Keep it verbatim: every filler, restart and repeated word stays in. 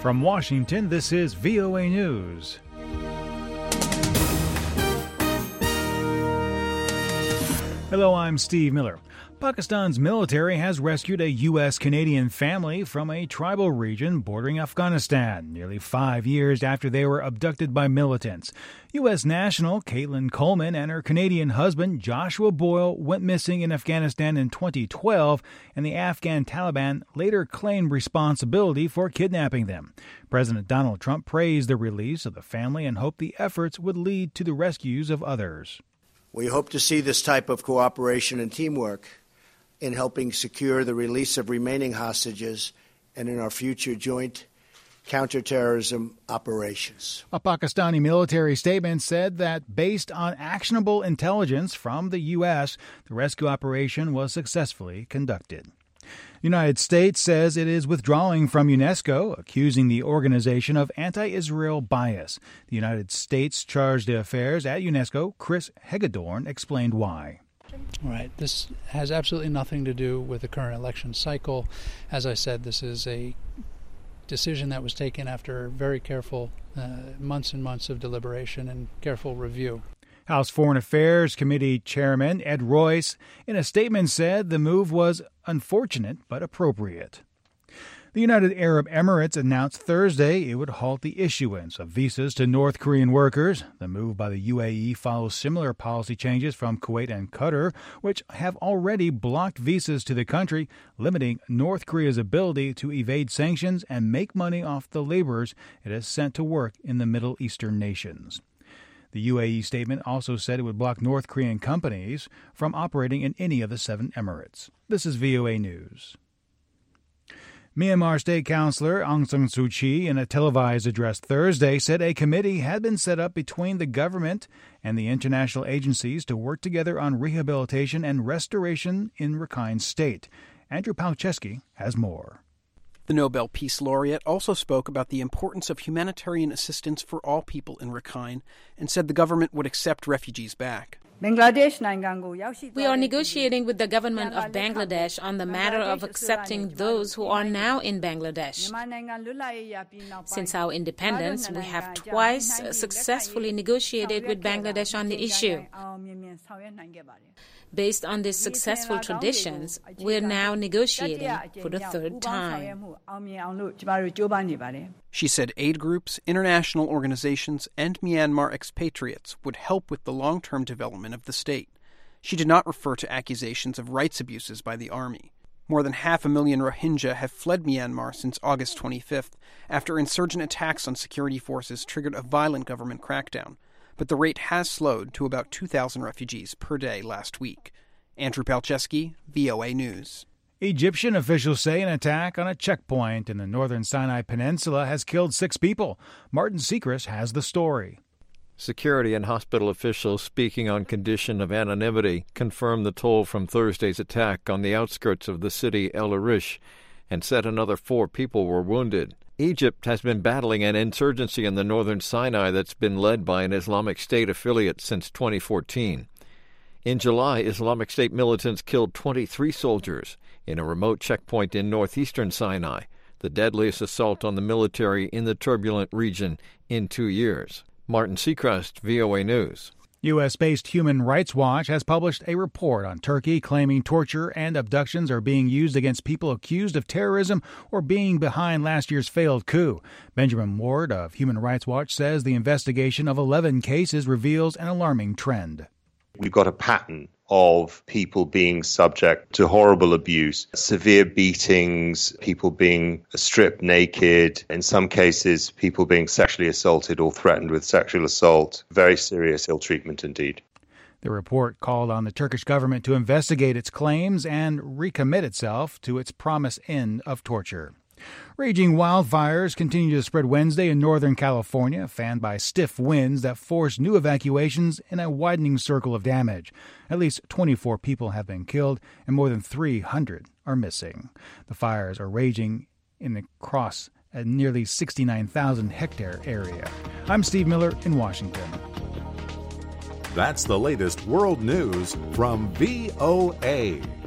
From Washington, this is V O A News. Hello, I'm Steve Miller. Pakistan's military has rescued a U S Canadian family from a tribal region bordering Afghanistan, nearly five years after they were abducted by militants. U S national Caitlin Coleman and her Canadian husband Joshua Boyle went missing in Afghanistan in twenty twelve, and the Afghan Taliban later claimed responsibility for kidnapping them. President Donald Trump praised the release of the family and hoped the efforts would lead to the rescues of others. We hope to see this type of cooperation and teamwork in helping secure the release of remaining hostages and in our future joint counterterrorism operations. A Pakistani military statement said that based on actionable intelligence from the U S, the rescue operation was successfully conducted. The United States says it is withdrawing from UNESCO, accusing the organization of anti-Israel bias. The United States charge d'affaires at UNESCO, Chris Hagedorn, explained why. Right. This has absolutely nothing to do with the current election cycle. As I said, this is a decision that was taken after very careful uh, months and months of deliberation and careful review. House Foreign Affairs Committee Chairman Ed Royce, in a statement, said the move was unfortunate but appropriate. The United Arab Emirates announced Thursday it would halt the issuance of visas to North Korean workers. The move by the U A E follows similar policy changes from Kuwait and Qatar, which have already blocked visas to the country, limiting North Korea's ability to evade sanctions and make money off the laborers it has sent to work in the Middle Eastern nations. The U A E statement also said it would block North Korean companies from operating in any of the seven emirates. This is V O A News. Myanmar State Councilor Aung San Suu Kyi, in a televised address Thursday, said a committee had been set up between the government and the international agencies to work together on rehabilitation and restoration in Rakhine State. Andrew Palczewski has more. The Nobel Peace Laureate also spoke about the importance of humanitarian assistance for all people in Rakhine and said the government would accept refugees back. We are negotiating with the government of Bangladesh on the matter of accepting those who are now in Bangladesh. Since our independence, we have twice successfully negotiated with Bangladesh on the issue. Based on these successful traditions, we are now negotiating for the third time. She said aid groups, international organizations, and Myanmar expatriates would help with the long-term development of the state. She did not refer to accusations of rights abuses by the army. More than half a million Rohingya have fled Myanmar since August twenty-fifth after insurgent attacks on security forces triggered a violent government crackdown. But the rate has slowed to about two thousand refugees per day last week. Andrew Palczewski, V O A News. Egyptian officials say an attack on a checkpoint in the northern Sinai Peninsula has killed six people. Martin Sechrest has the story. Security and hospital officials speaking on condition of anonymity confirmed the toll from Thursday's attack on the outskirts of the city El Arish and said another four people were wounded. Egypt has been battling an insurgency in the northern Sinai that's been led by an Islamic State affiliate since twenty fourteen. In July, Islamic State militants killed twenty-three soldiers in a remote checkpoint in northeastern Sinai, the deadliest assault on the military in the turbulent region in two years. Martin Sechrest, V O A News. U S-based Human Rights Watch has published a report on Turkey claiming torture and abductions are being used against people accused of terrorism or being behind last year's failed coup. Benjamin Ward of Human Rights Watch says the investigation of eleven cases reveals an alarming trend. We've got a pattern of people being subject to horrible abuse, severe beatings, people being stripped naked, in some cases people being sexually assaulted or threatened with sexual assault. Very serious ill treatment indeed. The report called on the Turkish government to investigate its claims and recommit itself to its promised end of torture. Raging wildfires continue to spread Wednesday in Northern California, fanned by stiff winds that forced new evacuations in a widening circle of damage. At least twenty-four people have been killed and more than three hundred are missing. The fires are raging in across a nearly sixty-nine thousand hectare area. I'm Steve Miller in Washington. That's the latest world news from V O A.